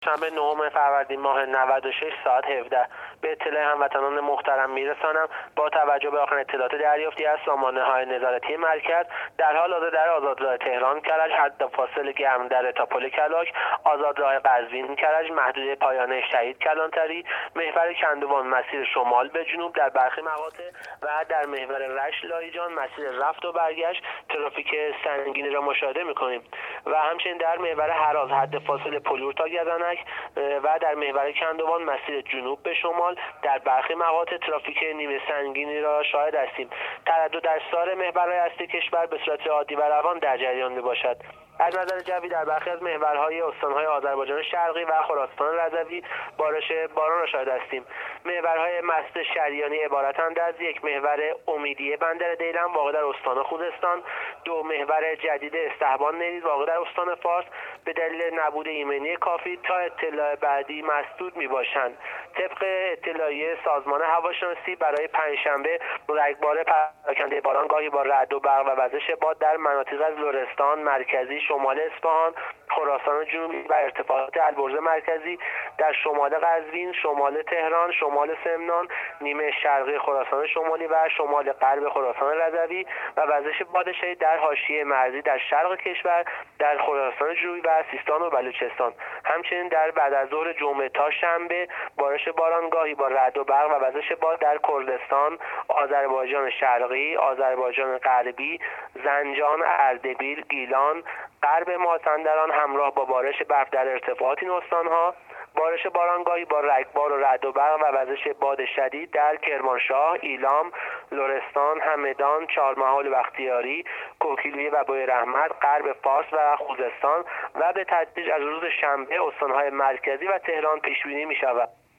شنبه 9 فروردین ماه 96 ساعت 17 به اطلاع هموطنان محترم میرسانم با توجه به آخرین اطلاعات دریافتی از سامانه‌های نظارتی مرکز در حال حاضر در آزادراه تهران کرج حد فاصل گرم در تاپل کلاک، آزادراه قزوین کرج، محدوده پایانه شهید کلانتری، محور کندوان مسیر شمال به جنوب در برخی مقاطع و در محور رشت لاهیجان مسیر رفت و برگشت ترافیک سنگینی را مشاهده می‌کنیم و همچنین در محور هراز حد فاصل پلور تا گزنک و در محور کندوان مسیر جنوب به شمال در برخی مقاطع ترافیک نیمه سنگینی را شاهد هستیم. تردد در سایر محورهای اصلی کشور به صورت عادی و روان در جریان میباشد. از نظر جوی در برخی از محورهای استانهای آذربایجان شرقی و خراسان رضوی بارش باران را شاهد هستیم. محورهای مسجد شریانی عبارتند از یک محور امیدیه بندر دیلم واقع در استان خوزستان، دو محور جدید استحبان نیز واقع در استان فارس به دلیل نبود ایمنی کافی تا اطلاع بعدی مسدود میباشند. طبق اطلاعیه سازمان هواشناسی برای پنجشنبه رگبار پراکنده باران گاهی با رعد و برق و وزش باد در مناطق از لرستان مرکزی، شمال اصفهان، خراسان جنوبی و ارتفاعات البرز مرکزی در شمال قزوین، شمال تهران، شمال سمنان، نیمه شرقی خراسان شمالی و شمال غرب خراسان رضوی و وزش باد شدید در حاشیه مرزی در شرق کشور در خراسان جنوبی و سیستان و بلوچستان. همچنین در بعد از ظهر جمعه تا شنبه بارش باران گاهی با رعد و برق و وزش باد در کردستان، آذربایجان شرقی، آذربایجان غربی، زنجان، اردبیل، گیلان، غرب مازندران همراه با بارش برف در ارتفاعات این استانها، بارش بارانگاهی با رگبار و رعد و برق و وزش باد شدید در کرمانشاه، ایلام، لرستان، همدان، چهارمحال و بختیاری، کوکیلویه و بوی رحمت، غرب فارس و خوزستان و به تدریج از روز شنبه استانهای مرکزی و تهران پیش بینی می شود.